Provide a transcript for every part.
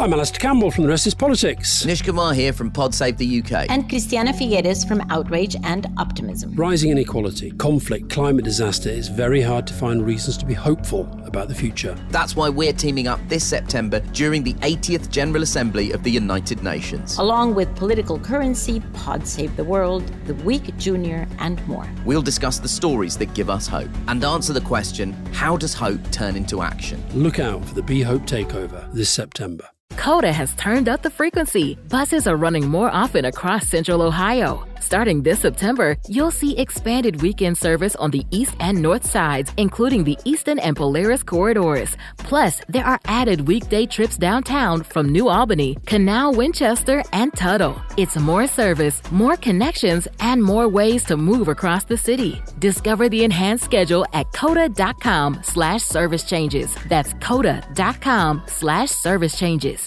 I'm Alastair Campbell from The Rest is Politics. Nish Kumar here from Pod Save the UK. And Christiana Figueres from Outrage and Optimism. Rising inequality, conflict, climate disaster, it's very hard to find reasons to be hopeful about the future. That's why we're teaming up this September during the 80th General Assembly of the United Nations. Along with Political Currency, Pod Save the World, The Week Junior, and more. We'll discuss the stories that give us hope and answer the question, how does hope turn into action? Look out for the Be Hope Takeover this September. Coda has turned up the frequency. Buses are running more often across Central Ohio. Starting this September, you'll see expanded weekend service on the east and north sides, including the Eastern and Polaris corridors. Plus, there are added weekday trips downtown from New Albany, Canal, Winchester, and Tuttle. It's more service, more connections, and more ways to move across the city. Discover the enhanced schedule at coda.com/service changes. That's coda.com/service changes.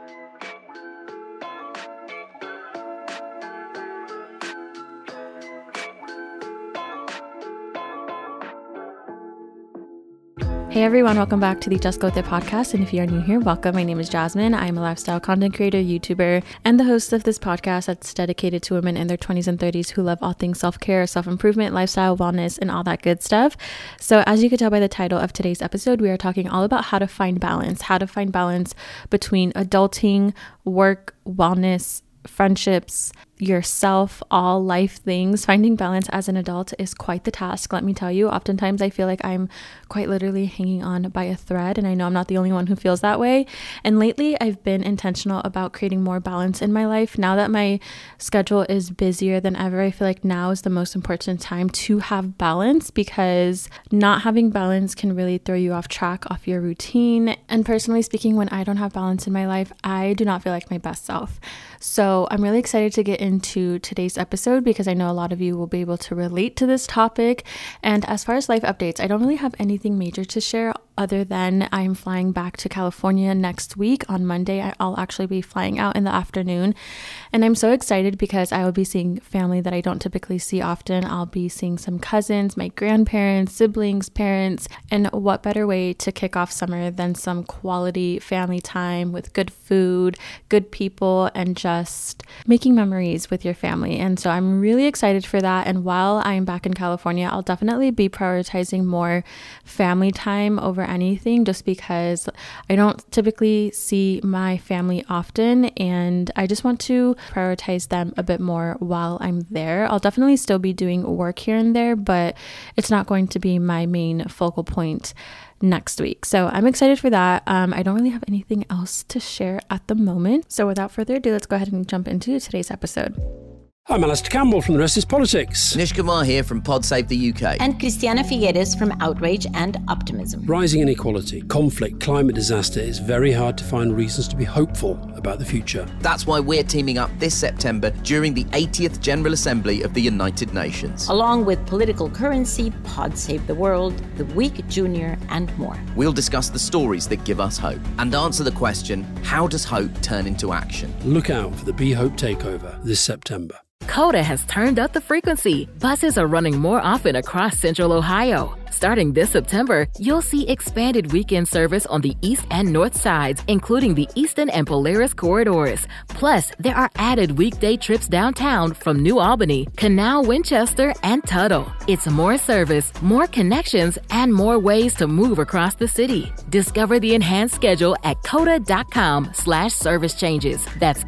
Hey everyone, welcome back to the Just Go With It podcast. And if you are new here, welcome. My name is Jasmine. I'm a lifestyle content creator, YouTuber, and the host of this podcast that's dedicated to women in their 20s and 30s who love all things self-care, self-improvement, lifestyle, wellness, and all that good stuff. So as you can tell by the title of today's episode, we are talking all about how to find balance between adulting, work, wellness, friendships, yourself, all life things. Finding balance as an adult is quite the task, let me tell you. Oftentimes I feel like I'm quite literally hanging on by a thread, and I know I'm not the only one who feels that way. And lately I've been intentional about creating more balance in my life. Now that my schedule is busier than ever, I feel like now is the most important time to have balance, because not having balance can really throw you off track, off your routine. And personally speaking, when I don't have balance in my life, I do not feel like my best self. So I'm really excited to get into today's episode because I know a lot of you will be able to relate to this topic. And as far as life updates, I don't really have anything major to share other than I'm flying back to California next week. On Monday, I'll actually be flying out in the afternoon. And I'm so excited because I will be seeing family that I don't typically see often. I'll be seeing some cousins, my grandparents, siblings, parents, and what better way to kick off summer than some quality family time with good food, good people, and just making memories with your family. And so I'm really excited for that. And while I'm back in California, I'll definitely be prioritizing more family time over anything, just because I don't typically see my family often, and I just want to prioritize them a bit more while I'm there. I'll definitely still be doing work here and there, but it's not going to be my main focal point next week. So I'm excited for that. I don't really have anything else to share at the moment. So without further ado, let's go ahead and jump into today's episode. I'm Alastair Campbell from The Rest is Politics. Nish Kumar here from Pod Save the UK. And Christiana Figueres from Outrage and Optimism. Rising inequality, conflict, climate disaster, it's very hard to find reasons to be hopeful about the future. That's why we're teaming up this September during the 80th General Assembly of the United Nations. Along with Political Currency, Pod Save the World, The Week Junior, and more. We'll discuss the stories that give us hope and answer the question, how does hope turn into action? Look out for the Be Hope Takeover this September. Coda has turned up the frequency. Buses are running more often across Central Ohio. Starting this September, you'll see expanded weekend service on the east and north sides, including the Eastern and Polaris corridors. Plus, there are added weekday trips downtown from New Albany, Canal, Winchester, and Tuttle. It's more service, more connections, and more ways to move across the city. Discover the enhanced schedule at coda.com/service changes. That's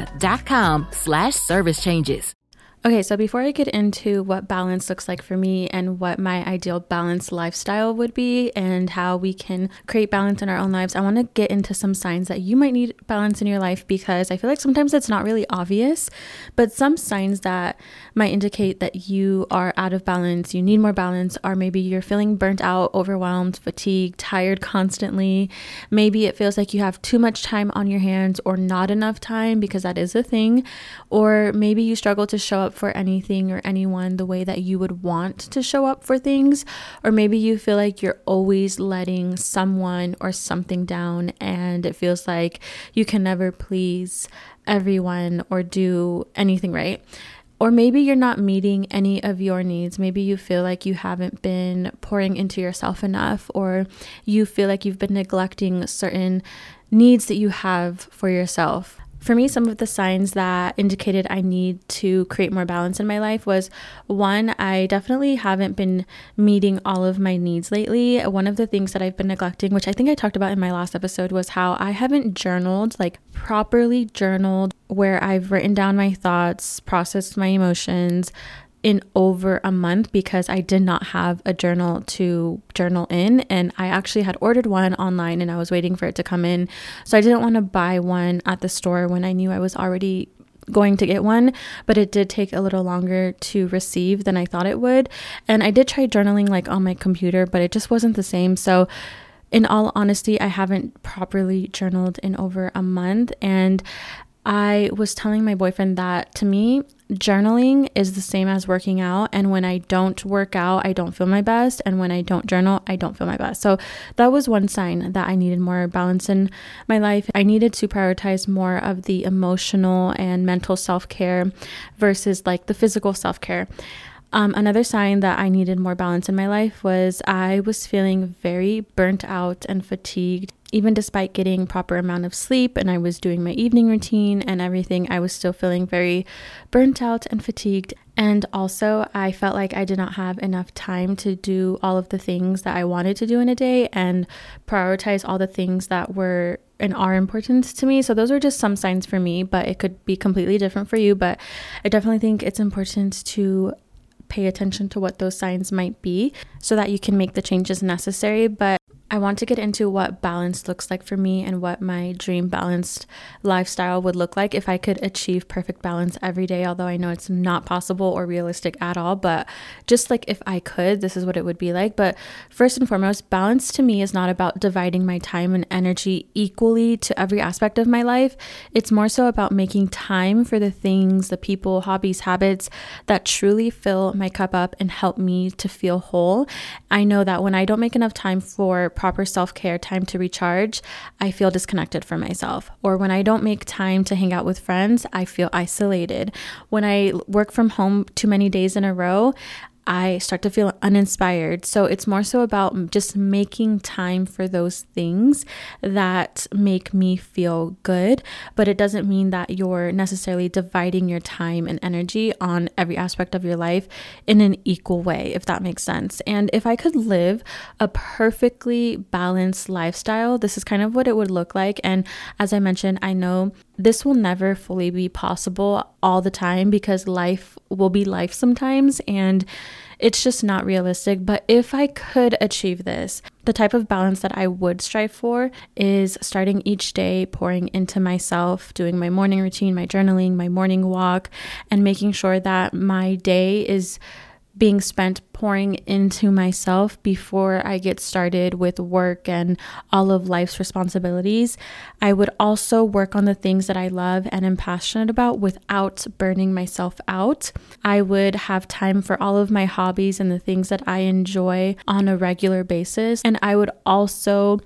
coda.com/service changes. Okay, so before I get into what balance looks like for me and what my ideal balanced lifestyle would be and how we can create balance in our own lives, I want to get into some signs that you might need balance in your life, because I feel like sometimes it's not really obvious, but some signs that might indicate that you are out of balance, you need more balance, or maybe you're feeling burnt out, overwhelmed, fatigued, tired constantly. Maybe it feels like you have too much time on your hands or not enough time, because that is a thing. Or maybe you struggle to show up for anything or anyone the way that you would want to show up for things. Or maybe you feel like you're always letting someone or something down, and it feels like you can never please everyone or do anything right. Or maybe you're not meeting any of your needs. Maybe you feel like you haven't been pouring into yourself enough, or you feel like you've been neglecting certain needs that you have for yourself. For me, some of the signs that indicated I need to create more balance in my life was, one, I definitely haven't been meeting all of my needs lately. One of the things that I've been neglecting, which I think I talked about in my last episode, was how I haven't journaled, like properly journaled, where I've written down my thoughts, processed my emotions, in over a month, because I did not have a journal to journal in, and I actually had ordered one online and I was waiting for it to come in. So I didn't want to buy one at the store when I knew I was already going to get one, but it did take a little longer to receive than I thought it would. And I did try journaling like on my computer, but it just wasn't the same. So in all honesty, I haven't properly journaled in over a month. And I was telling my boyfriend that, to me, journaling is the same as working out. And when I don't work out, I don't feel my best. And when I don't journal, I don't feel my best. So that was one sign that I needed more balance in my life. I needed to prioritize more of the emotional and mental self-care versus like the physical self-care. Another sign that I needed more balance in my life was I was feeling very burnt out and fatigued. Even despite getting proper amount of sleep and I was doing my evening routine and everything, I was still feeling very burnt out and fatigued. And also I felt like I did not have enough time to do all of the things that I wanted to do in a day and prioritize all the things that were and are important to me. So those are just some signs for me, but it could be completely different for you. But I definitely think it's important to pay attention to what those signs might be so that you can make the changes necessary. But I want to get into what balance looks like for me and what my dream balanced lifestyle would look like if I could achieve perfect balance every day, although I know it's not possible or realistic at all. But just like if I could, this is what it would be like. But first and foremost, balance to me is not about dividing my time and energy equally to every aspect of my life. It's more so about making time for the things, the people, hobbies, habits that truly fill my cup up and help me to feel whole. I know that when I don't make enough time for proper self-care, time to recharge, I feel disconnected from myself. Or when I don't make time to hang out with friends, I feel isolated. When I work from home too many days in a row, I start to feel uninspired. So it's more so about just making time for those things that make me feel good. But it doesn't mean that you're necessarily dividing your time and energy on every aspect of your life in an equal way, if that makes sense. And if I could live a perfectly balanced lifestyle, this is kind of what it would look like. And as I mentioned, I know this will never fully be possible all the time because life will be life sometimes, and it's just not realistic. But if I could achieve this, the type of balance that I would strive for is starting each day pouring into myself, doing my morning routine, my journaling, my morning walk, and making sure that my day is being spent pouring into myself before I get started with work and all of life's responsibilities. I would also work on the things that I love and am passionate about without burning myself out. I would have time for all of my hobbies and the things that I enjoy on a regular basis. And I would also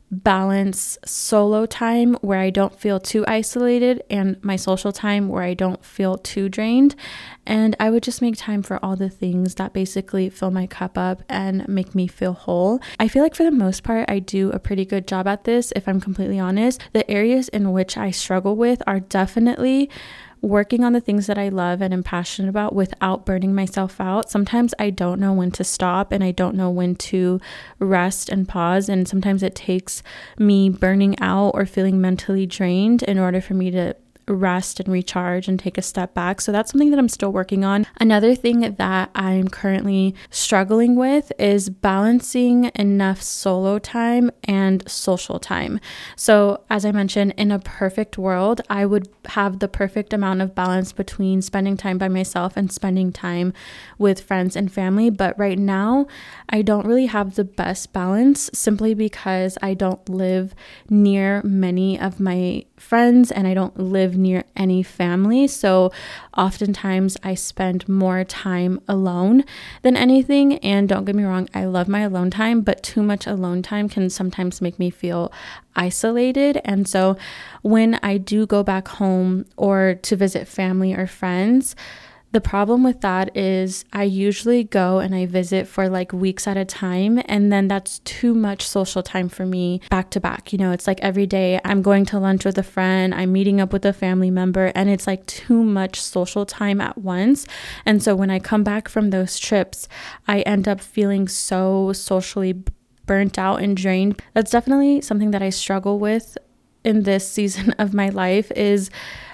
balance solo time where I don't feel too isolated and my social time where I don't feel too drained. And I would just make time for all the things that basically fill my cup up and make me feel whole. I feel like for the most part, I do a pretty good job at this, if I'm completely honest. The areas in which I struggle with are definitely working on the things that I love and am passionate about without burning myself out. Sometimes I don't know when to stop and I don't know when to rest and pause. And sometimes it takes me burning out or feeling mentally drained in order for me to rest and recharge and take a step back. So that's something that I'm still working on. Another thing that I'm currently struggling with is balancing enough solo time and social time. So as I mentioned, in a perfect world, I would have the perfect amount of balance between spending time by myself and spending time with friends and family. But right now, I don't really have the best balance simply because I don't live near many of my friends and I don't live near any family. So oftentimes I spend more time alone than anything. And don't get me wrong, I love my alone time, but too much alone time can sometimes make me feel isolated. And so when I do go back home or to visit family or friends, The problem with that is I usually go and I visit for like weeks at a time, and then that's too much social time for me back to back. You know, it's like every day I'm going to lunch with a friend, I'm meeting up with a family member, and it's like too much social time at once. And so when I come back from those trips, I end up feeling so socially burnt out and drained. That's definitely something that I struggle with in this season of my life. Is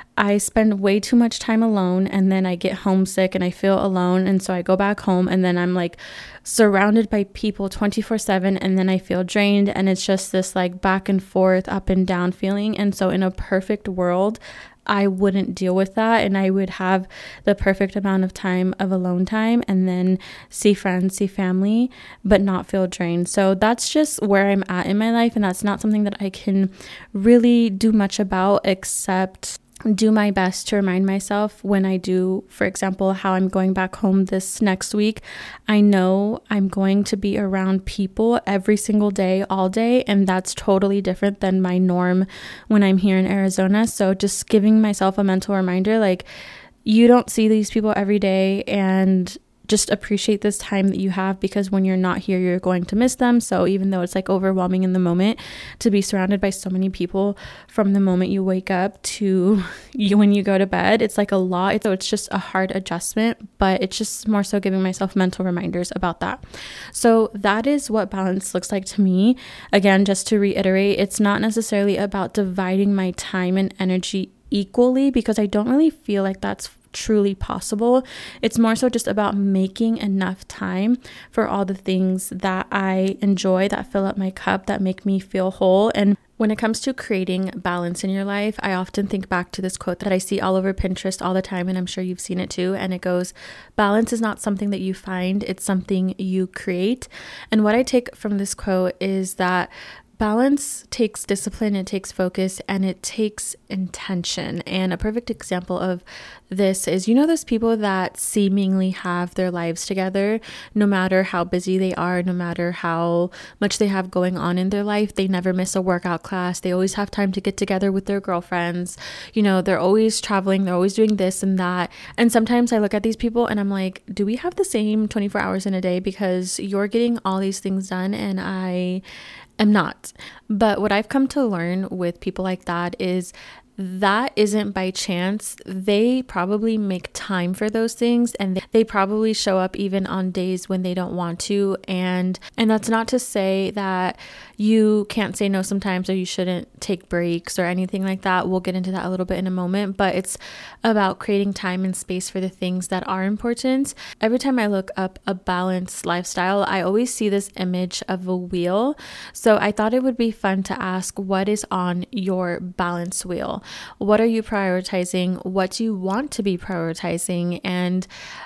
I spend way too much time alone, and then I get homesick and I feel alone. And so I go back home, and then I'm like surrounded by people 24/7, and then I feel drained. And it's just this like back and forth, up and down feeling. And so in a perfect world, I wouldn't deal with that, and I would have the perfect amount of time of alone time and then see friends, see family, but not feel drained. So that's just where I'm at in my life, and that's not something that I can really do much about except do my best to remind myself when I do, for example, how I'm going back home this next week. I know I'm going to be around people every single day, all day, and that's totally different than my norm when I'm here in Arizona. So just giving myself a mental reminder, like, you don't see these people every day, and just appreciate this time that you have, because when you're not here, you're going to miss them. So even though it's like overwhelming in the moment to be surrounded by so many people from the moment you wake up to when you go to bed, it's like a lot. So it's just a hard adjustment, but it's just more so giving myself mental reminders about that. So that is what balance looks like to me. Again, just to reiterate, it's not necessarily about dividing my time and energy equally, because I don't really feel like that's truly possible. It's more so just about making enough time for all the things that I enjoy, that fill up my cup, that make me feel whole. And when it comes to creating balance in your life, I often think back to this quote that I see all over Pinterest all the time, and I'm sure you've seen it too. And it goes, balance is not something that you find, it's something you create. And what I take from this quote is that balance takes discipline, it takes focus, and it takes intention. And a perfect example of this is, you know, those people that seemingly have their lives together, no matter how busy they are, no matter how much they have going on in their life, they never miss a workout class. They always have time to get together with their girlfriends. You know, they're always traveling, they're always doing this and that. And sometimes I look at these people and I'm like, do we have the same 24 hours in a day? Because you're getting all these things done and I am not. But what I've come to learn with people like that is that isn't by chance. They probably make time for those things, and they probably show up even on days when they don't want to. And that's not to say that you can't say no sometimes, or you shouldn't take breaks or anything like that. We'll get into that a little bit in a moment, but it's about creating time and space for the things that are important. Every time I look up a balanced lifestyle, I always see this image of a wheel. So I thought it would be fun to ask, what is on your balance wheel? What are you prioritizing? What do you want to be prioritizing? And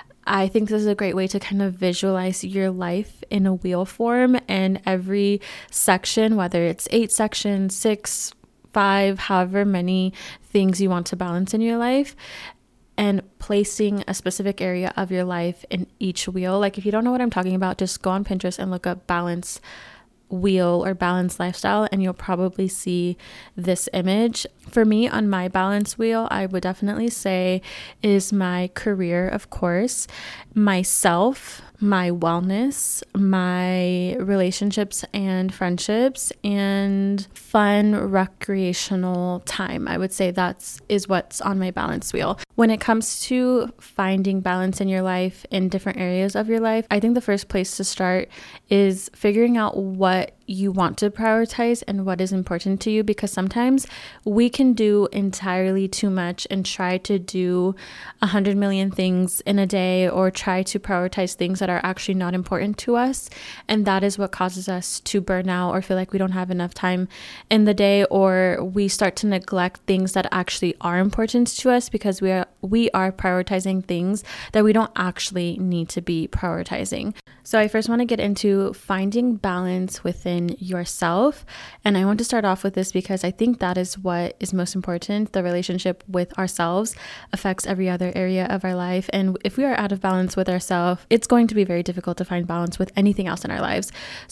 I think this is a great way to kind of visualize your life in a wheel form, and every section, whether it's 8 sections, 6, 5, however many things you want to balance in your life, and placing a specific area of your life in each wheel. Like, if you don't know what I'm talking about, just go on Pinterest and look up balance wheel or balanced lifestyle, and you'll probably see this image. For me, on my balance wheel, I would definitely say is my career, of course, myself, my wellness, my relationships and friendships, and fun recreational time. I would say that is what's on my balance wheel. When it comes to finding balance in your life, in different areas of your life, I think the first place to start is figuring out what you want to prioritize and what is important to you, because sometimes we can do entirely too much and try to do 100 million things in a day, or try to prioritize things that are actually not important to us, and that is what causes us to burn out or feel like we don't have enough time in the day, or we start to neglect things that actually are important to us because we are prioritizing things that we don't actually need to be prioritizing. So I first want to get into finding balance within yourself. And I want to start off with this because I think that is what is most important. The relationship with ourselves affects every other area of our life. And if we are out of balance with ourselves, it's going to be very difficult to find balance with anything else in our lives. So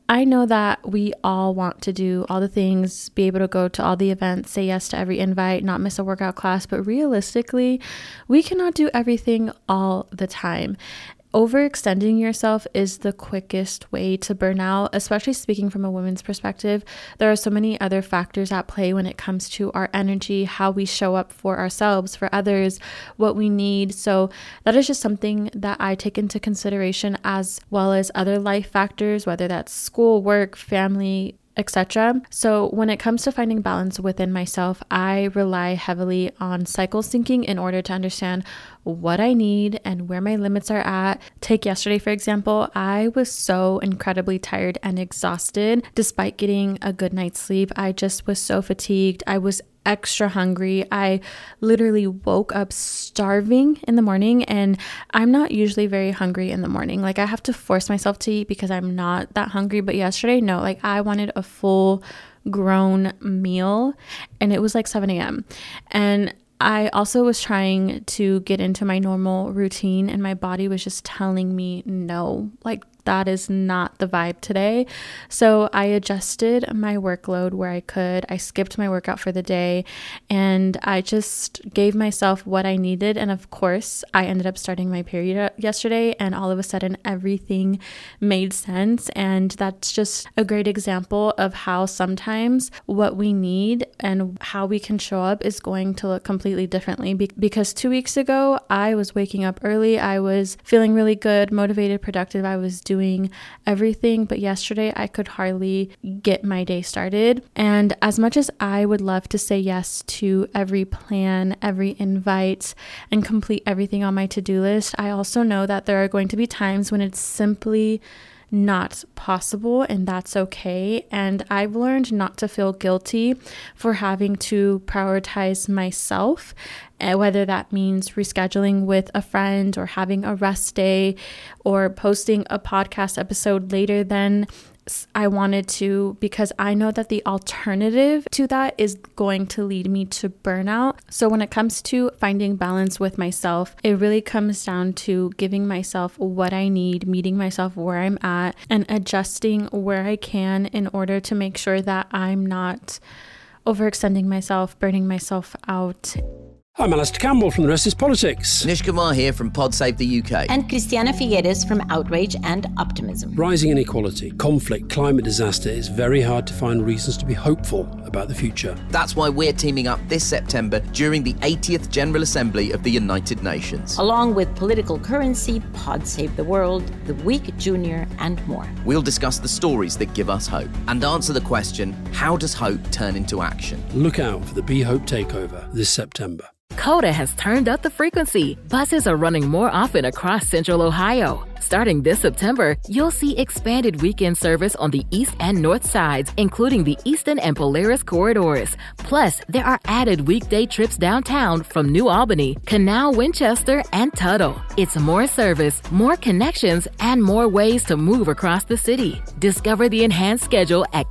I know that we all want to do all the things, be able to go to all the events, say yes to every invite, not miss a workout class, but realistically, we cannot do everything all the time. Overextending yourself is the quickest way to burn out, especially speaking from a woman's perspective. There are so many other factors at play when it comes to our energy, how we show up for ourselves, for others, what we need. So that is just something that I take into consideration, as well as other life factors, whether that's school, work, family, etc. So when it comes to finding balance within myself, I rely heavily on cycle syncing in order to understand what I need and where my limits are at. Take yesterday, for example. I was so incredibly tired and exhausted despite getting a good night's sleep. I just was so fatigued. I was extra hungry. I literally woke up starving in the morning, and I'm not usually very hungry in the morning. Like, I have to force myself to eat because I'm not that hungry. But yesterday, no, like I wanted a full grown meal, and it was like 7 a.m. And I also was trying to get into my normal routine, and my body was just telling me no, like that is not the vibe today. So I adjusted my workload where I could. I skipped my workout for the day, and I just gave myself what I needed. And of course, I ended up starting my period yesterday, and all of a sudden everything made sense. And that's just a great example of how sometimes what we need and how we can show up is going to look completely differently. Because 2 weeks ago, I was waking up early. I was feeling really good, motivated, productive. I was doing everything, but yesterday I could hardly get my day started. And as much as I would love to say yes to every plan, every invite, and complete everything on my to-do list, I also know that there are going to be times when it's simply not possible, and that's okay. And I've learned not to feel guilty for having to prioritize myself, whether that means rescheduling with a friend or having a rest day or posting a podcast episode later than I wanted to, because I know that the alternative to that is going to lead me to burnout. So when it comes to finding balance with myself, it really comes down to giving myself what I need, meeting myself where I'm at, and adjusting where I can in order to make sure that I'm not overextending myself, burning myself out. I'm Alistair Campbell from The Rest is Politics. Nish Kumar here from Pod Save the UK. And Christiana Figueres from Outrage and Optimism. Rising inequality, conflict, climate disaster, it's very hard to find reasons to be hopeful about the future. That's why we're teaming up this September during the 80th General Assembly of the United Nations. Along with Political Currency, Pod Save the World, The Week Junior, and more. We'll discuss the stories that give us hope and answer the question, how does hope turn into action? Look out for the Be Hope Takeover this September. Coda has turned up the frequency. Buses are running more often across Central Ohio. Starting this September, you'll see expanded weekend service on the east and north sides, including the Eastern and Polaris corridors. Plus, there are added weekday trips downtown from New Albany, Canal, Winchester, and Tuttle. It's more service, more connections, and more ways to move across the city. Discover the enhanced schedule at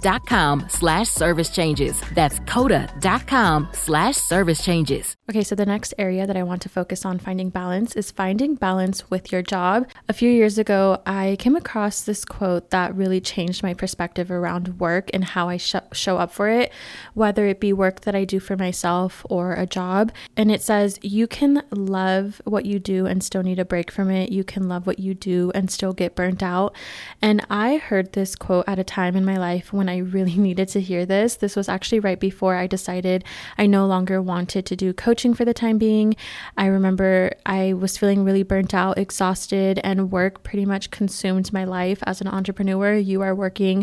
coda.com/service changes. That's coda.com/service changes. Okay, so the next area that I want to focus on finding balance is finding balance with your job. A few years ago, I came across this quote that really changed my perspective around work and how I show up for it, whether it be work that I do for myself or a job. And it says, you can love what you do and still need a break from it. You can love what you do and still get burnt out. And I heard this quote at a time in my life when I really needed to hear this. This was actually right before I decided I no longer wanted to do coaching for the time being. I remember I was feeling really burnt out, exhausted, and work pretty much consumed my life as an entrepreneur. You are working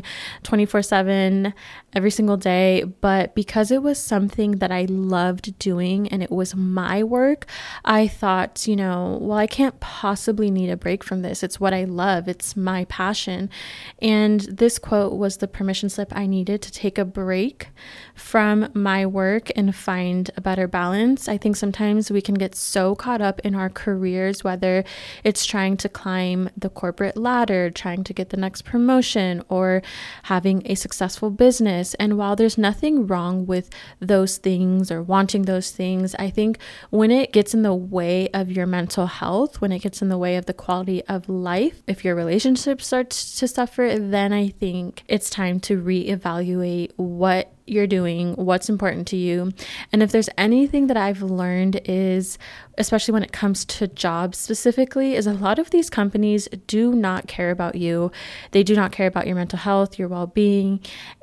24/7 every single day, but because it was something that I loved doing and it was my work, I thought, well, I can't possibly need a break from this. It's what I love. It's my passion. And this quote was the permission slip I needed to take a break from my work and find a better balance. balance. I think sometimes we can get so caught up in our careers, whether it's trying to climb the corporate ladder, trying to get the next promotion, or having a successful business. And while there's nothing wrong with those things or wanting those things, I think when it gets in the way of your mental health, when it gets in the way of the quality of life, if your relationship starts to suffer, then I think it's time to reevaluate what you're doing, what's important to you. And if there's anything that I've learned is, especially when it comes to jobs specifically, is a lot of these companies do not care about you. They do not care about your mental health, your well-being,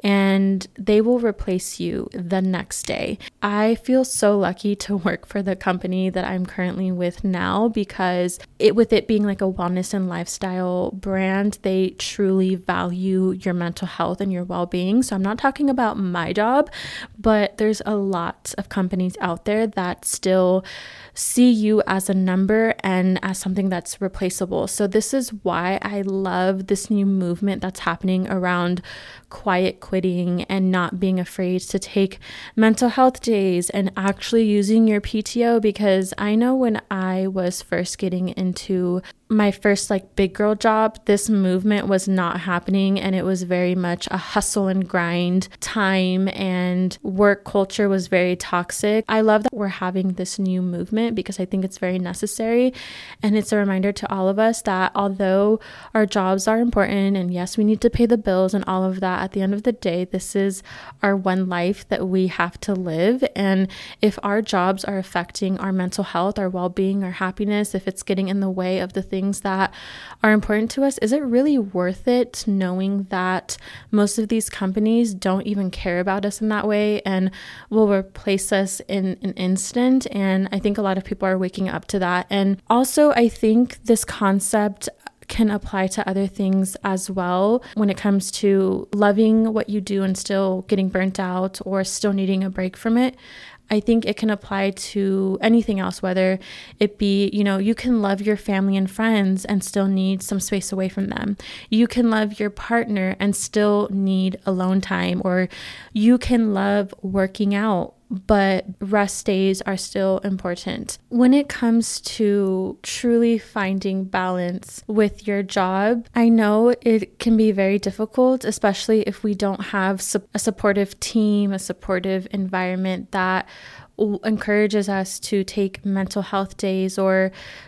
and they will replace you the next day. I feel so lucky to work for the company that I'm currently with now, because with it being like a wellness and lifestyle brand, they truly value your mental health and your well-being. So I'm not talking about my job, but there's a lot of companies out there that still see you as a number and as something that's replaceable. So this is why I love this new movement that's happening around quiet quitting and not being afraid to take mental health days and actually using your PTO, because I know when I was first getting into my first big girl job, this movement was not happening, and it was very much a hustle and grind time, and work culture was very toxic. I love that we're having this new movement because I think it's very necessary, and it's a reminder to all of us that although our jobs are important and yes, we need to pay the bills and all of that, at the end of the day, this is our one life that we have to live. And if our jobs are affecting our mental health, our well-being, our happiness, if it's getting in the way of the things that are important to us, is it really worth it, knowing that most of these companies don't even care about us in that way and will replace us in an instant? And I think a lot of people are waking up to that. And also, I think this concept can apply to other things as well when it comes to loving what you do and still getting burnt out or still needing a break from it. I think it can apply to anything else, whether it be, you can love your family and friends and still need some space away from them. You can love your partner and still need alone time, or you can love working out, but rest days are still important. When it comes to truly finding balance with your job, I know it can be very difficult, especially if we don't have a supportive team, a supportive environment that encourages us to take mental health days, or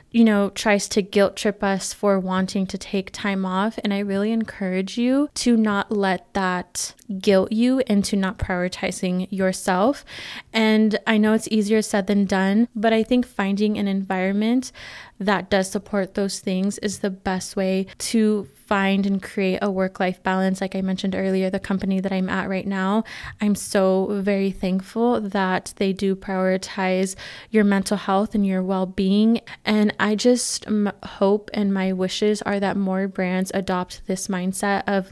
tries to guilt trip us for wanting to take time off. And I really encourage you to not let that guilt you into not prioritizing yourself. And I know it's easier said than done, but I think finding an environment that does support those things is the best way to find and create a work-life balance. Like I mentioned earlier, the company that I'm at right now, I'm so very thankful that they do prioritize your mental health and your well-being. And I just hope, and my wishes are that more brands adopt this mindset of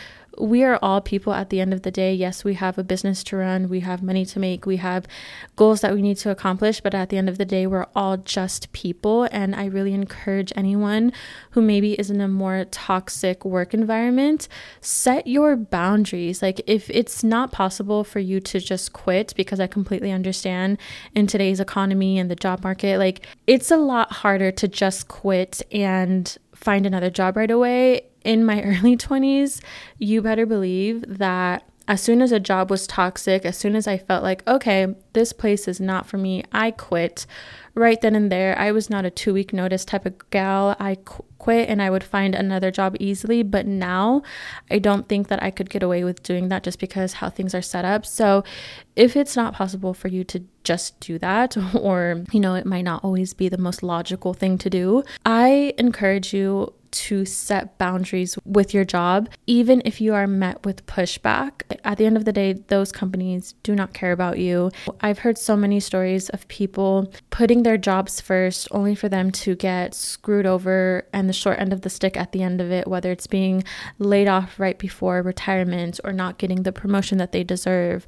we are all people at the end of the day. Yes, we have a business to run, we have money to make, we have goals that we need to accomplish, but at the end of the day, we're all just people. And I really encourage anyone who maybe is in a more toxic work environment, set your boundaries. If it's not possible for you to just quit, because I completely understand in today's economy and the job market, it's a lot harder to just quit and find another job right away. In my early 20s, you better believe that as soon as a job was toxic, as soon as I felt okay, this place is not for me, I quit right then and there. I was not a 2-week notice type of gal. I quit and I would find another job easily. But now I don't think that I could get away with doing that just because how things are set up. So if it's not possible for you to just do that, or, it might not always be the most logical thing to do, I encourage you to set boundaries with your job, even if you are met with pushback. At the end of the day, those companies do not care about you. I've heard so many stories of people putting their jobs first only for them to get screwed over and the short end of the stick at the end of it, whether it's being laid off right before retirement or not getting the promotion that they deserve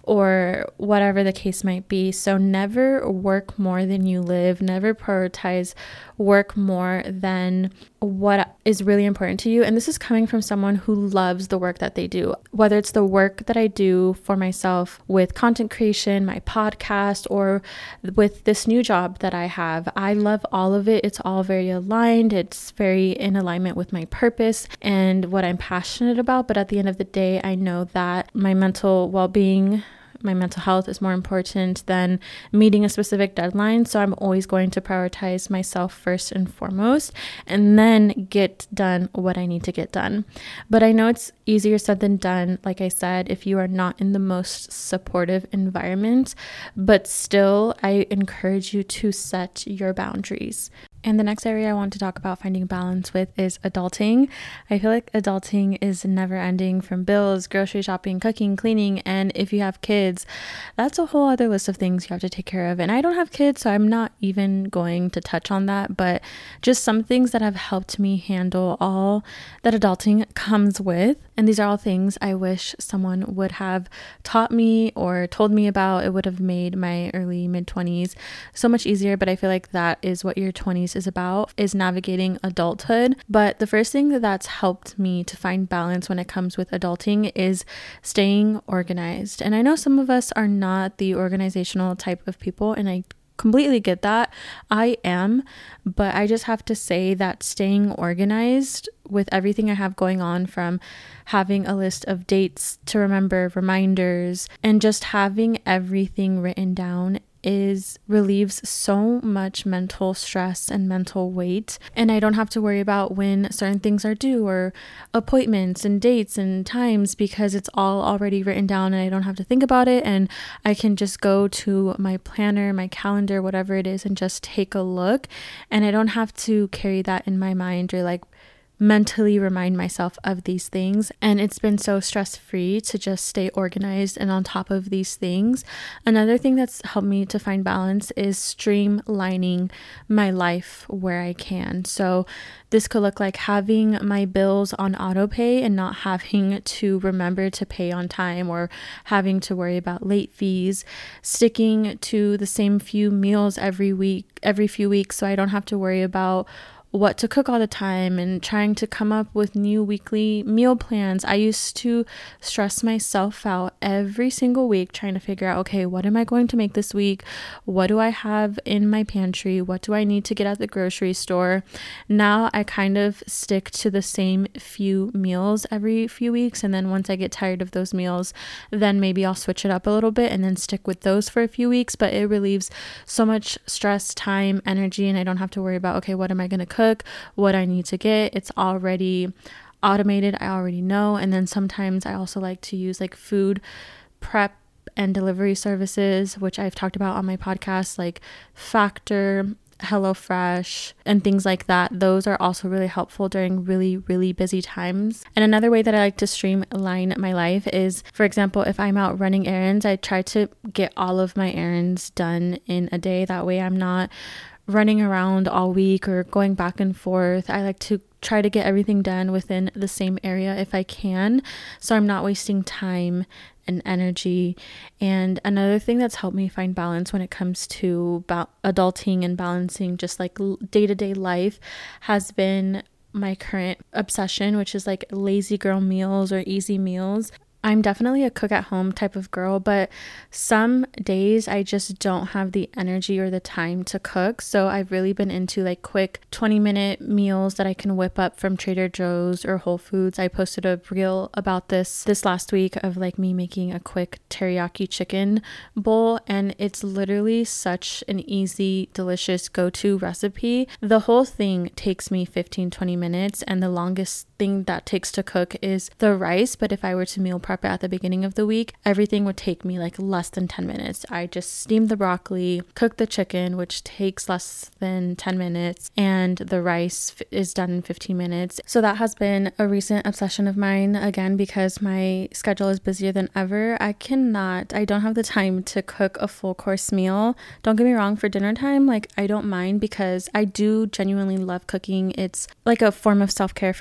or whatever the case might be. So never work more than you live. Never prioritize work more than what is really important to you. And this is coming from someone who loves the work that they do, whether it's the work that I do for myself with content creation, my podcast or with this new job that I have. I love all of it. It's all very aligned. It's very in alignment with my purpose and what I'm passionate about. But at the end of the day, I know that my mental well-being, my mental health is more important than meeting a specific deadline. So I'm always going to prioritize myself first and foremost, and then get done what I need to get done. But I know it's easier said than done, like I said, if you are not in the most supportive environment, but still, I encourage you to set your boundaries. And the next area I want to talk about finding balance with is adulting. I feel like adulting is never ending, from bills, grocery shopping, cooking, cleaning. And if you have kids, that's a whole other list of things you have to take care of. And I don't have kids, so I'm not even going to touch on that, but just some things that have helped me handle all that adulting comes with. And these are all things I wish someone would have taught me or told me about. It would have made my early mid-20s so much easier. But I feel like that is what your 20s is about, is navigating adulthood. But the first thing that's helped me to find balance when it comes with adulting is staying organized. And I know some of us are not the organizational type of people, and I completely get that. I am, but I just have to say that staying organized with everything I have going on, from having a list of dates to remember, reminders, and just having everything written down, relieves so much mental stress and mental weight. And I don't have to worry about when certain things are due, or appointments and dates and times, because it's all already written down and I don't have to think about it. And I can just go to my planner, my calendar, whatever it is, and just take a look. And I don't have to carry that in my mind or like mentally remind myself of these things. And it's been so stress-free to just stay organized and on top of these things. Another thing that's helped me to find balance is streamlining my life where I can. So this could look like having my bills on auto pay and not having to remember to pay on time, or having to worry about late fees, sticking to the same few meals every few weeks, so I don't have to worry about what to cook all the time, and trying to come up with new weekly meal plans. I used to stress myself out every single week trying to figure out, okay, what am I going to make this week? What do I have in my pantry? What do I need to get at the grocery store? Now I kind of stick to the same few meals every few weeks, and then once I get tired of those meals, then maybe I'll switch it up a little bit and then stick with those for a few weeks. But it relieves so much stress, time, energy, and I don't have to worry about, okay, what am I going to cook, what I need to get. It's already automated. I already know. And then sometimes I also like to use like food prep and delivery services, which I've talked about on my podcast, like Factor, HelloFresh, and things like that. Those are also really helpful during really, really busy times. And another way that I like to streamline my life is, for example, if I'm out running errands, I try to get all of my errands done in a day. That way I'm not running around all week or going back and forth. I like to try to get everything done within the same area if I can, so I'm not wasting time and energy. And another thing that's helped me find balance when it comes to adulting and balancing just like day-to-day life has been my current obsession, which is like lazy girl meals or easy meals. I'm definitely a cook at home type of girl, but some days I just don't have the energy or the time to cook. So I've really been into like quick 20-minute meals that I can whip up from Trader Joe's or Whole Foods. I posted a reel about this last week of like me making a quick teriyaki chicken bowl, and it's literally such an easy, delicious go-to recipe. The whole thing takes me 15-20 minutes, and the longest thing that takes to cook is the rice. But if I were to meal prep it at the beginning of the week, everything would take me like less than 10 minutes. I just steam the broccoli, cook the chicken, which takes less than 10 minutes, and the rice is done in 15 minutes. So that has been a recent obsession of mine, again, because my schedule is busier than ever. I don't have the time to cook a full course meal. Don't get me wrong, for dinner time, like I don't mind, because I do genuinely love cooking. It's like a form of self-care for me. I love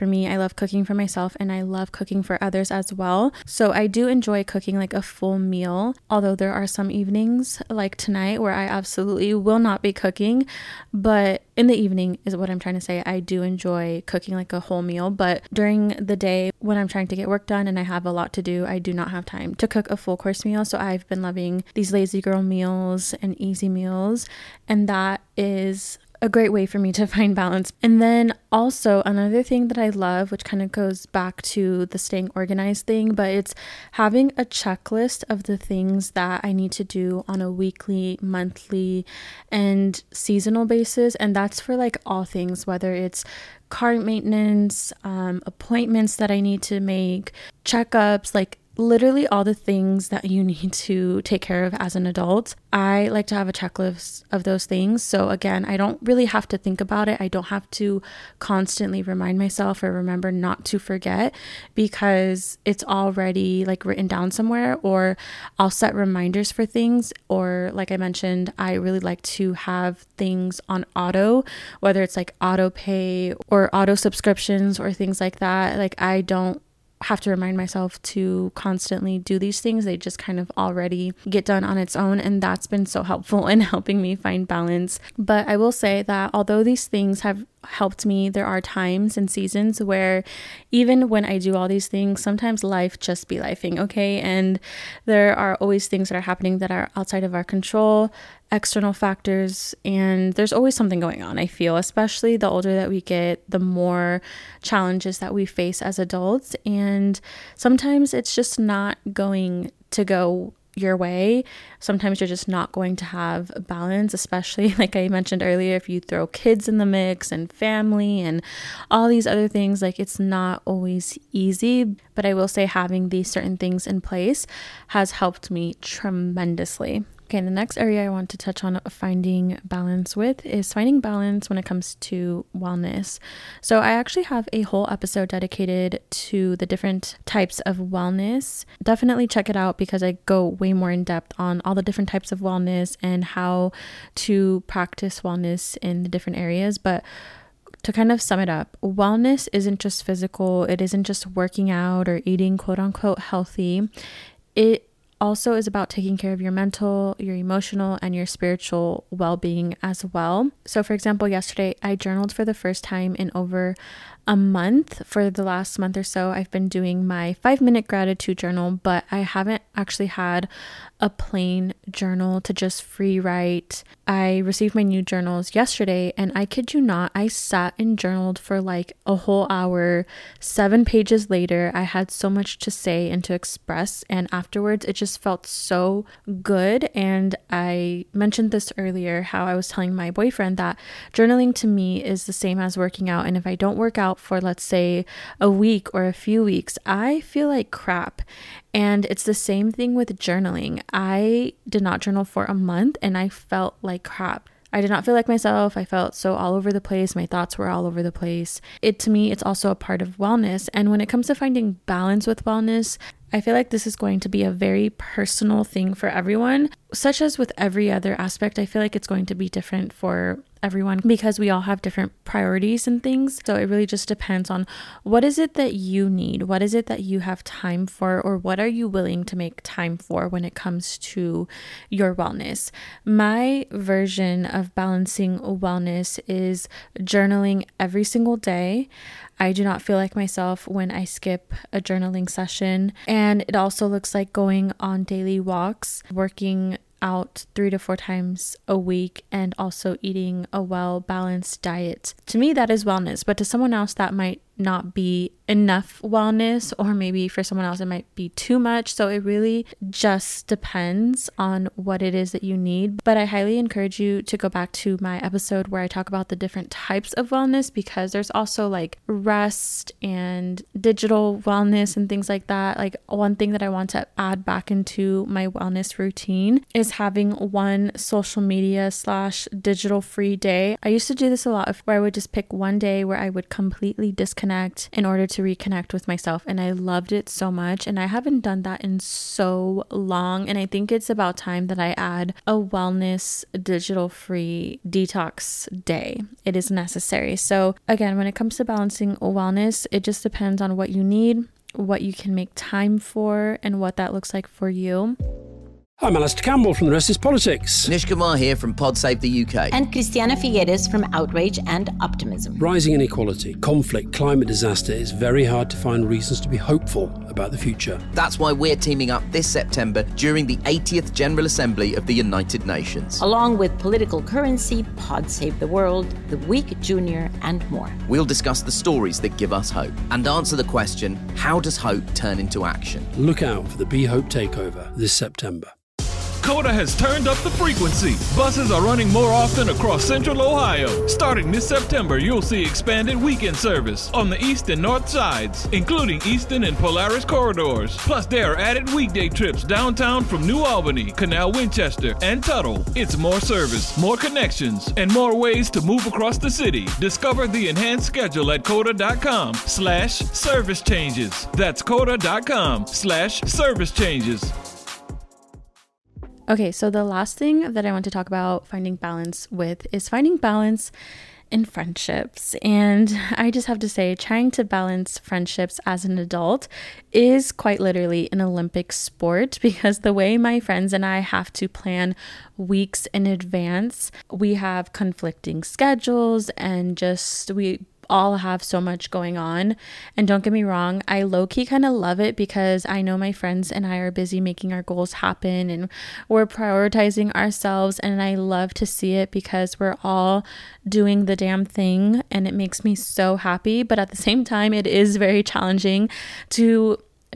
love cooking for myself and I love cooking for others as well. So I do enjoy cooking like a full meal, although there are some evenings like tonight where I absolutely will not be cooking. But in the evening is what I'm trying to say. I do enjoy cooking like a whole meal, but during the day when I'm trying to get work done and I have a lot to do, I do not have time to cook a full course meal. So I've been loving these lazy girl meals and easy meals, and that is a great way for me to find balance. And then also another thing that I love, which kind of goes back to the staying organized thing, but it's having a checklist of the things that I need to do on a weekly, monthly, and seasonal basis. And that's for like all things, whether it's car maintenance, appointments that I need to make, checkups, like literally all the things that you need to take care of as an adult. I like to have a checklist of those things. So again, I don't really have to think about it. I don't have to constantly remind myself or remember not to forget, because it's already like written down somewhere, or I'll set reminders for things. Or like I mentioned, I really like to have things on auto, whether it's like auto pay or auto subscriptions or things like that. Like I don't have to remind myself to constantly do these things. They just kind of already get done on its own, and that's been so helpful in helping me find balance. But I will say that although these things have helped me, there are times and seasons where even when I do all these things, sometimes life just be lifing, okay? And there are always things that are happening that are outside of our control, external factors, and there's always something going on. I feel, especially the older that we get, the more challenges that we face as adults, and sometimes it's just not going to go your way. Sometimes you're just not going to have a balance, especially like I mentioned earlier, if you throw kids in the mix and family and all these other things, like it's not always easy. But I will say having these certain things in place has helped me tremendously. Okay, the next area I want to touch on finding balance with is finding balance when it comes to wellness. So I actually have a whole episode dedicated to the different types of wellness. Definitely check it out because I go way more in depth on all the different types of wellness and how to practice wellness in the different areas. But to kind of sum it up, wellness isn't just physical. It isn't just working out or eating quote unquote healthy. It also is about taking care of your mental, your emotional, and your spiritual well-being as well. So for example, yesterday I journaled for the first time in over a month. For the last month or so, I've been doing my 5-minute gratitude journal, but I haven't actually had a plain journal to just free write. I received my new journals yesterday, and I kid you not, I sat and journaled for like a whole hour. 7 pages later, I had so much to say and to express, and afterwards it just felt so good. And I mentioned this earlier, how I was telling my boyfriend that journaling to me is the same as working out, and if I don't work out for, let's say, a week or a few weeks, I feel like crap. And it's the same thing with journaling. I did not journal for a month and I felt like crap. I did not feel like myself. I felt so all over the place. My thoughts were all over the place. To me, it's also a part of wellness. And when it comes to finding balance with wellness, I feel like this is going to be a very personal thing for everyone. Such as with every other aspect, I feel like it's going to be different for everyone because we all have different priorities and things. So it really just depends on what is it that you need? What is it that you have time for? Or what are you willing to make time for when it comes to your wellness? My version of balancing wellness is journaling every single day. I do not feel like myself when I skip a journaling session. And it also looks like going on daily walks, working out 3 to 4 times a week, and also eating a well-balanced diet. To me, that is wellness, but to someone else, that might not be enough wellness, or maybe for someone else it might be too much. So it really just depends on what it is that you need. But I highly encourage you to go back to my episode where I talk about the different types of wellness, because there's also like rest and digital wellness and things like that. Like one thing that I want to add back into my wellness routine is having one social media / digital free day. I used to do this a lot where I would just pick one day where I would completely disconnect disconnect in order to reconnect with myself. And I loved it so much. And I haven't done that in so long. And I think it's about time that I add a wellness digital free detox day. It is necessary. So again, when it comes to balancing wellness, it just depends on what you need, what you can make time for, and what that looks like for you. I'm Alistair Campbell from The Rest is Politics. Nish Kumar here from PodSave the UK. And Christiana Figueres from Outrage and Optimism. Rising inequality, conflict, climate disaster, it's very hard to find reasons to be hopeful about the future. That's why we're teaming up this September during the 80th General Assembly of the United Nations. Along with Political Currency, Pod Save the World, The Week Junior, and more. We'll discuss the stories that give us hope and answer the question, how does hope turn into action? Look out for the Be Hope Takeover this September. COTA has turned up the frequency. Buses are running more often across Central Ohio. Starting this September, you'll see expanded weekend service on the east and north sides, including Eastern and Polaris corridors. Plus, there are added weekday trips downtown from New Albany, Canal Winchester, and Tuttle. It's more service, more connections, and more ways to move across the city. Discover the enhanced schedule at COTA.com/service changes. That's COTA.com/service changes. Okay, so the last thing that I want to talk about finding balance with is finding balance in friendships. And I just have to say, trying to balance friendships as an adult is quite literally an Olympic sport, because the way my friends and I have to plan weeks in advance, we have conflicting schedules and we all have so much going on. And don't get me wrong, I low-key kind of love it because I know my friends and I are busy making our goals happen and we're prioritizing ourselves, and I love to see it because we're all doing the damn thing and it makes me so happy. But at the same time, it is very challenging to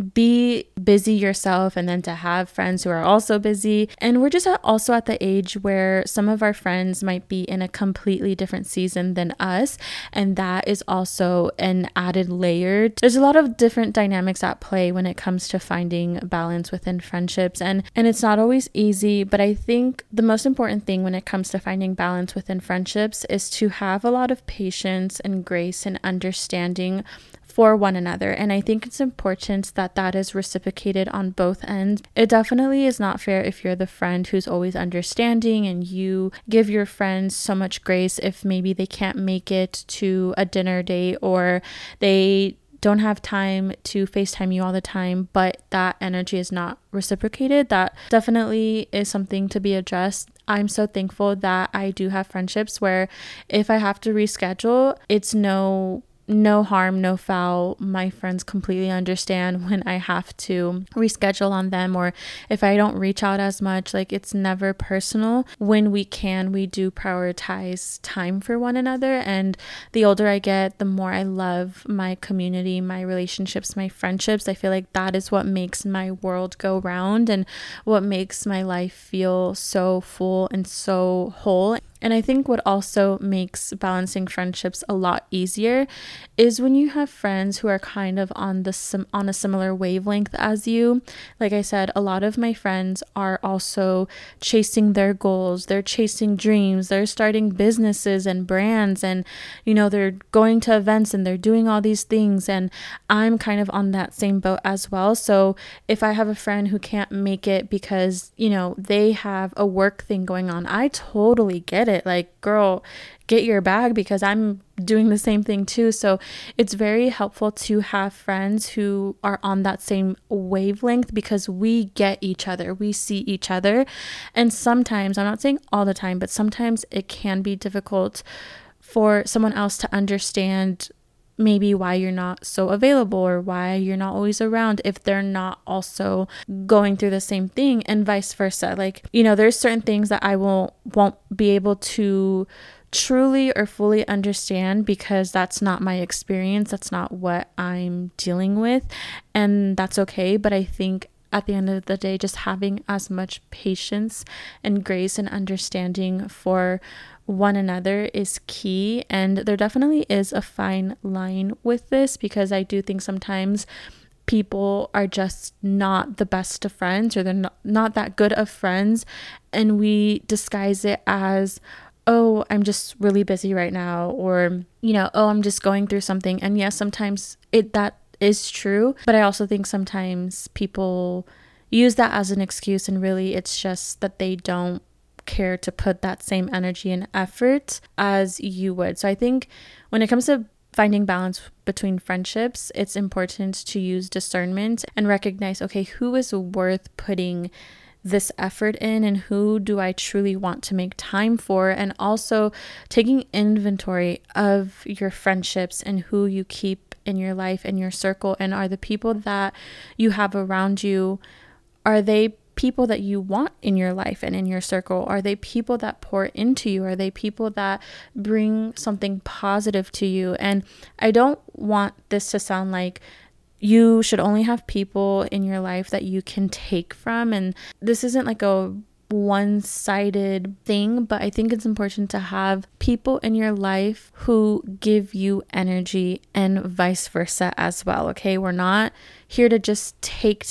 be busy yourself and then to have friends who are also busy. And we're just also at the age where some of our friends might be in a completely different season than us, and that is also an added layer. There's a lot of different dynamics at play when it comes to finding balance within friendships, and it's not always easy. But I think the most important thing when it comes to finding balance within friendships is to have a lot of patience and grace and understanding for one another. And I think it's important that that is reciprocated on both ends. It definitely is not fair if you're the friend who's always understanding and you give your friends so much grace if maybe they can't make it to a dinner date or they don't have time to FaceTime you all the time, but that energy is not reciprocated. That definitely is something to be addressed. I'm so thankful that I do have friendships where if I have to reschedule, it's no harm, no foul. My friends completely understand when I have to reschedule on them, or if I don't reach out as much. Like, it's never personal. When we can, we do prioritize time for one another. And the older I get, the more I love my community, my relationships, my friendships. I feel like that is what makes my world go round and what makes my life feel so full and so whole. And I think what also makes balancing friendships a lot easier is when you have friends who are kind of on a similar wavelength as you. Like I said, a lot of my friends are also chasing their goals. They're chasing dreams. They're starting businesses and brands, and they're going to events and they're doing all these things. And I'm kind of on that same boat as well. So if I have a friend who can't make it because they have a work thing going on, I totally get it. Like, girl, get your bag, because I'm doing the same thing too. So it's very helpful to have friends who are on that same wavelength, because we get each other, we see each other. And sometimes, I'm not saying all the time, but sometimes it can be difficult for someone else to understand maybe why you're not so available or why you're not always around if they're not also going through the same thing, and vice versa. Like, there's certain things that I won't be able to truly or fully understand because that's not my experience. That's not what I'm dealing with, and that's okay. But I think at the end of the day, just having as much patience and grace and understanding for one another is key. And there definitely is a fine line with this, because I do think sometimes people are just not the best of friends, or they're not that good of friends, and we disguise it as, oh, I'm just really busy right now, or, oh, I'm just going through something. And yes, sometimes that is true, but I also think sometimes people use that as an excuse, and really it's just that they don't care to put that same energy and effort as you would. So I think when it comes to finding balance between friendships, it's important to use discernment and recognize, okay, who is worth putting this effort in, and who do I truly want to make time for, and also taking inventory of your friendships and who you keep in your life and your circle, and are the people that you have around you, are they people that you want in your life and in your circle? Are they people that pour into you? Are they people that bring something positive to you? And I don't want this to sound like you should only have people in your life that you can take from. And this isn't like a one-sided thing, but I think it's important to have people in your life who give you energy and vice versa as well. Okay, we're not here to just take.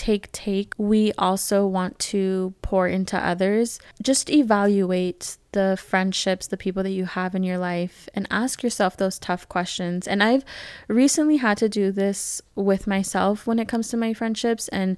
We also want to pour into others. Just evaluate the friendships, the people that you have in your life, and ask yourself those tough questions. And I've recently had to do this with myself when it comes to my friendships, and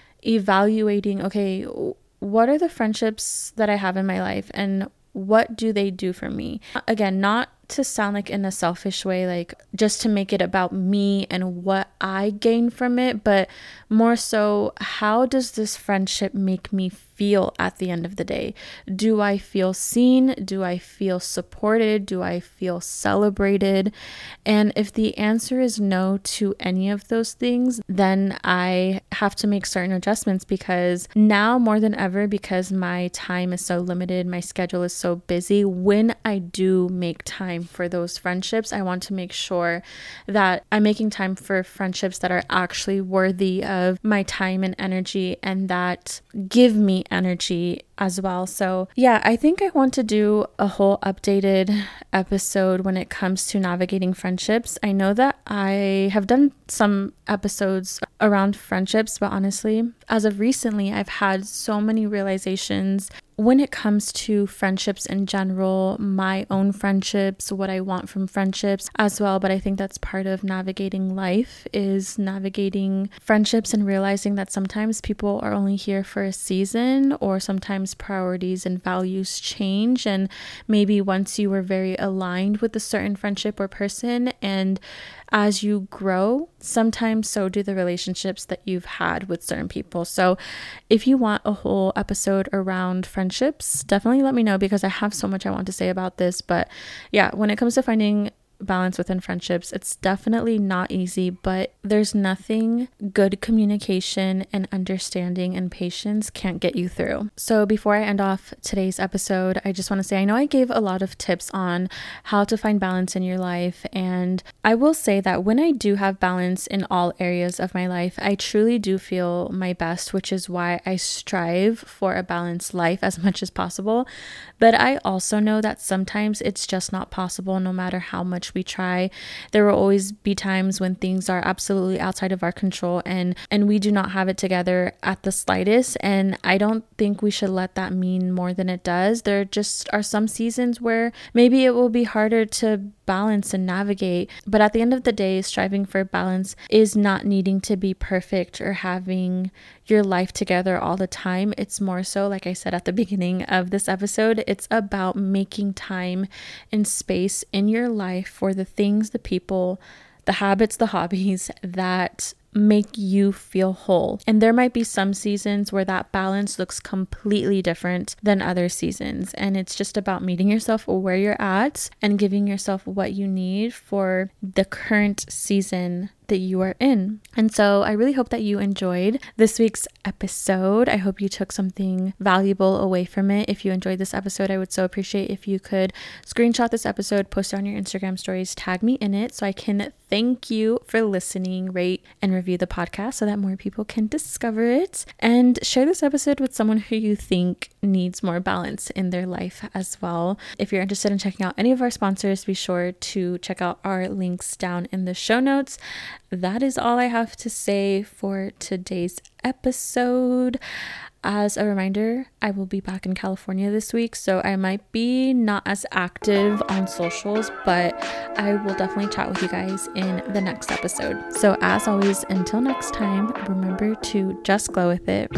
evaluating, okay, what are the friendships that I have in my life, and what do they do for me? Again, not to sound like in a selfish way, like just to make it about me and what I gain from it, but more so, how does this friendship make me feel at the end of the day? Do I feel seen? Do I feel supported? Do I feel celebrated? And if the answer is no to any of those things, then I have to make certain adjustments, because now more than ever, because my time is so limited, my schedule is so busy, when I do make time for those friendships, I want to make sure that I'm making time for friendships that are actually worthy of my time and energy, and that give me energy as well. So yeah, I think I want to do a whole updated episode when it comes to navigating friendships. I know that I have done some episodes around friendships, but honestly, as of recently, I've had so many realizations when it comes to friendships in general, my own friendships, what I want from friendships as well. But I think that's part of navigating life, is navigating friendships and realizing that sometimes people are only here for a season, or sometimes priorities and values change. And maybe once you were very aligned with a certain friendship or person, and as you grow, sometimes so do the relationships that you've had with certain people. So if you want a whole episode around friendships, definitely let me know, because I have so much I want to say about this. But yeah, when it comes to finding balance within friendships, it's definitely not easy, but there's nothing good communication and understanding and patience can't get you through. So before I end off today's episode, I just want to say, I know I gave a lot of tips on how to find balance in your life, and I will say that when I do have balance in all areas of my life, I truly do feel my best, which is why I strive for a balanced life as much as possible. But I also know that sometimes it's just not possible, no matter how much we try. There will always be times when things are absolutely outside of our control, and we do not have it together at the slightest. And I don't think we should let that mean more than it does. There just are some seasons where maybe it will be harder to balance and navigate, but at the end of the day, striving for balance is not needing to be perfect or having your life together all the time. It's more so, like I said at the beginning of this episode, it's about making time and space in your life for the things, the people, the habits, the hobbies that make you feel whole. And there might be some seasons where that balance looks completely different than other seasons. And it's just about meeting yourself where you're at and giving yourself what you need for the current season that you are in. And so I really hope that you enjoyed this week's episode. I hope you took something valuable away from it. If you enjoyed this episode, I would so appreciate if you could screenshot this episode, post it on your Instagram stories, tag me in it so I can thank you for listening, rate, and review the podcast so that more people can discover it, and share this episode with someone who you think needs more balance in their life as well. If you're interested in checking out any of our sponsors, be sure to check out our links down in the show notes. That is all I have to say for today's episode. As a reminder, I will be back in California this week, so I might be not as active on socials, but I will definitely chat with you guys in the next episode. So as always, until next time, remember to just glow with it.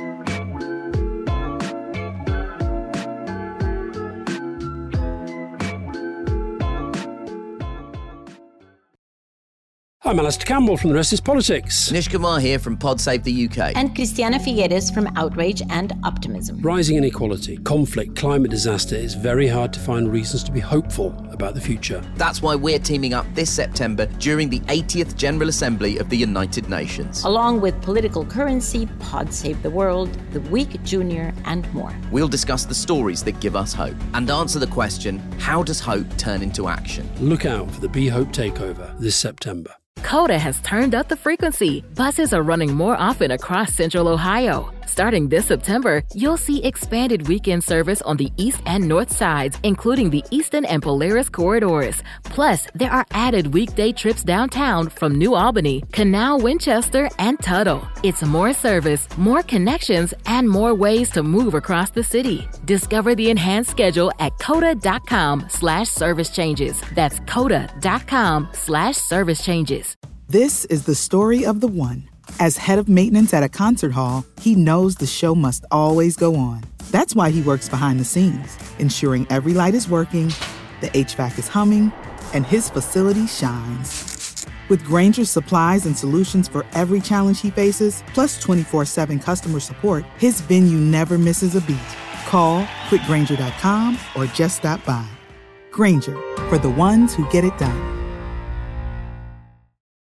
I'm Alistair Campbell from The Rest is Politics. Nish Kumar here from Pod Save the UK. And Christiana Figueres from Outrage and Optimism. Rising inequality, conflict, climate disaster, it's very hard to find reasons to be hopeful about the future. That's why we're teaming up this September during the 80th General Assembly of the United Nations. Along with Political Currency, Pod Save the World, The Week Junior, and more. We'll discuss the stories that give us hope and answer the question, how does hope turn into action? Look out for the Be Hope Takeover this September. Coda has turned up the frequency. Buses are running more often across Central Ohio. Starting this September, you'll see expanded weekend service on the east and north sides, including the Easton and Polaris corridors. Plus, there are added weekday trips downtown from New Albany, Canal, Winchester, and Tuttle. It's more service, more connections, and more ways to move across the city. Discover the enhanced schedule at coda.com/service changes. That's coda.com/service changes. This is the story of the one. As head of maintenance at a concert hall, he knows the show must always go on. That's why he works behind the scenes, ensuring every light is working, the HVAC is humming, and his facility shines. With Grainger's supplies and solutions for every challenge he faces, plus 24/7 customer support, his venue never misses a beat. Call quickgrainger.com or just stop by. Grainger, for the ones who get it done.